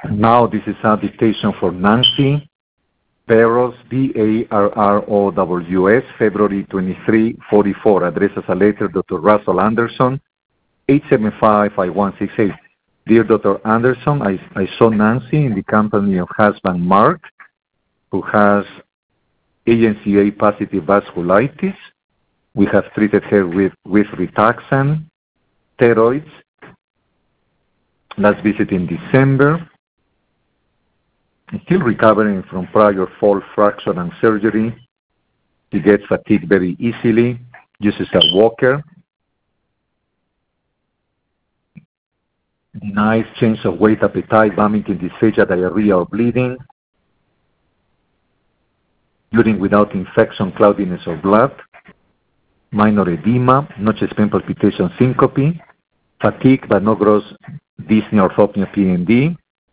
Now this is a dictation for Nancy Barrows, Barrows, February 23, 44. Address as a letter, Dr. Russell Anderson, 875-5168. Dear Dr. Anderson, I saw Nancy in the company of husband Mark, who has ANCA positive vasculitis. We have treated her with Rituxan, steroids. Last visit in December. Still recovering from prior fall fracture and surgery. She gets fatigued very easily, uses a walker. Nice change of weight, appetite, vomiting, dysphagia, diarrhea, or bleeding. Urine without infection, cloudiness, or blood. Minor edema, no chest pain, palpitation, syncope. Fatigue, but no gross dyspnea, orthopnea, PND.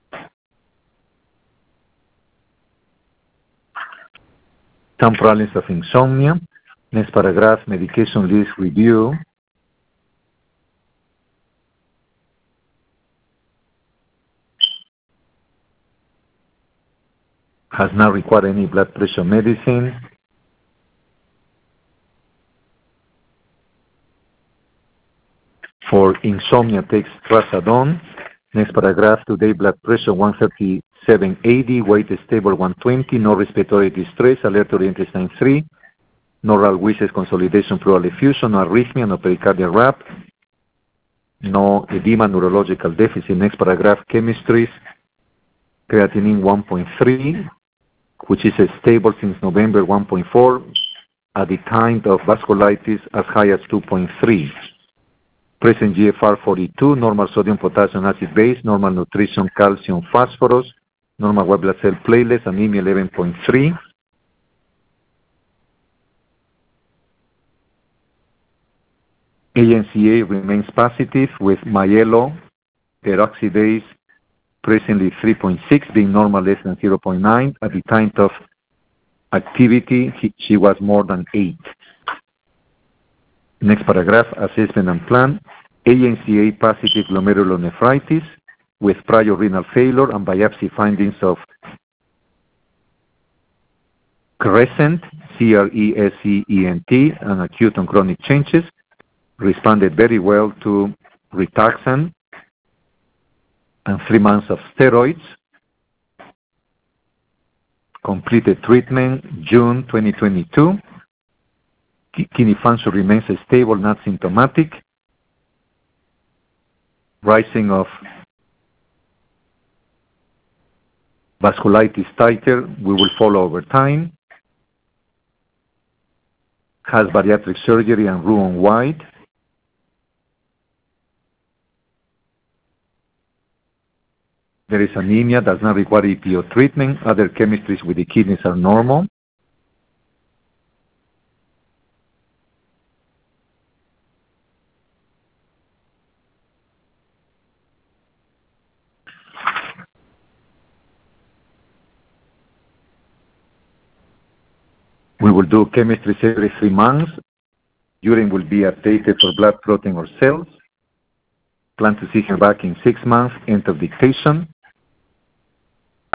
Some problems of insomnia. Next paragraph, medication list review. Has not required any blood pressure medicine. For insomnia, takes trazodone. Next paragraph, today blood pressure 137/80, weight stable 120, no respiratory distress, alert-oriented sign 3, no oral wishes, consolidation, pleural effusion, no arrhythmia, no pericardial rap, no edema, neurological deficit. Next paragraph, chemistries, creatinine 1.3, which is stable since November 1.4, at the time of vasculitis as high as 2.3. Present GFR 42, normal sodium, potassium, acid base, normal nutrition, calcium, phosphorus, normal white blood cell platelets, anemia 11.3. ANCA remains positive with myeloperoxidase presently 3.6, being normal less than 0.9. At the time of activity, she was more than 8. Next paragraph, assessment and plan. ANCA positive glomerulonephritis with prior renal failure and biopsy findings of crescent, CRESCENT, and acute and chronic changes. Responded very well to Rituxan and 3 months of steroids. Completed treatment June 2022. Kidney function remains stable, not symptomatic. Rising of vasculitis titer, we will follow over time. Has bariatric surgery and Roux-en-Y. There is anemia, does not require EPO treatment. Other chemistries with the kidneys are normal. We will do chemistries every 3 months. Urine will be updated for blood, protein, or cells. Plan to see her back in 6 months. End of dictation.